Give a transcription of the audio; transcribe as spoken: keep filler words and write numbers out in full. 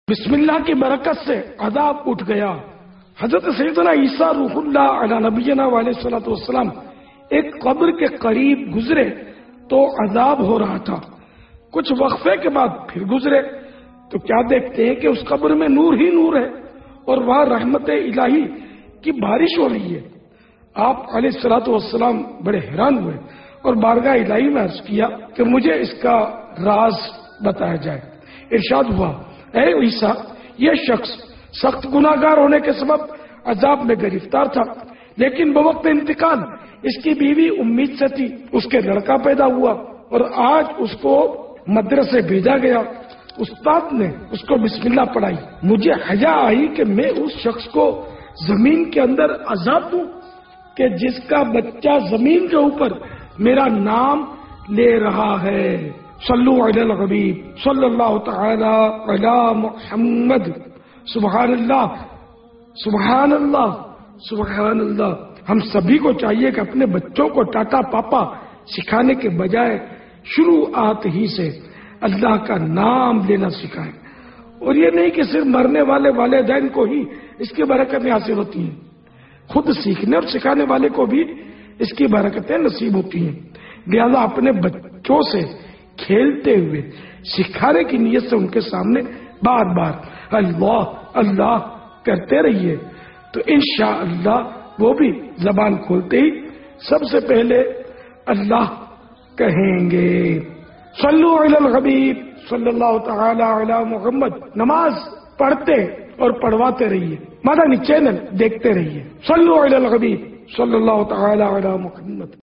بسم اللہ کی برکت سے عذاب اٹھ گیا۔ حضرت سیدنا عیسیٰ روح اللہ علی نبینا علیہ الصلوۃ والسلام ایک قبر کے قریب گزرے تو عذاب ہو رہا تھا۔ کچھ وقفے کے بعد پھر گزرے تو کیا دیکھتے ہیں کہ اس قبر میں نور ہی نور ہے اور وہاں رحمت الہی کی بارش ہو رہی ہے۔ آپ علیہ الصلوۃ والسلام بڑے حیران ہوئے اور بارگاہ الہی میں عرض کیا کہ مجھے اس کا راز بتایا جائے۔ ارشاد ہوا، اے عیسیٰ، یہ شخص سخت گناہگار ہونے کے سبب عذاب میں گرفتار تھا، لیکن بوقت انتقال اس کی بیوی امید سے تھی، اس کے لڑکا پیدا ہوا اور آج اس کو مدرسے بھیجا گیا۔ استاد نے اس کو بسم اللہ پڑھائی۔ مجھے حیا آئی کہ میں اس شخص کو زمین کے اندر عذاب دوں کہ جس کا بچہ زمین کے اوپر میرا نام لے رہا ہے۔ صلو علی الحبیب صلی اللہ تعالی علی محمد۔ سبحان اللہ سبحان اللہ سبحان اللہ۔ ہم سبھی کو چاہیے کہ اپنے بچوں کو ٹاٹا پاپا سکھانے کے بجائے شروعات ہی سے اللہ کا نام لینا سکھائیں، اور یہ نہیں کہ صرف مرنے والے والدین کو ہی اس کی برکتیں حاصل ہوتی ہیں، خود سیکھنے اور سکھانے والے کو بھی اس کی برکتیں نصیب ہوتی ہیں۔ لہذا اپنے بچوں سے کھیلتے ہوئے سکھانے کی نیت سے ان کے سامنے بار بار اللہ اللہ کرتے رہیے، تو انشاءاللہ وہ بھی زبان کھولتے ہی سب سے پہلے اللہ کہیں گے۔ صلو علی الحبیب صلی اللہ تعالی علی محمد۔ نماز پڑھتے اور پڑھواتے رہیے، مدنی چینل دیکھتے رہیے۔ صلو علی الحبیب صلی اللہ تعالی علی محمد۔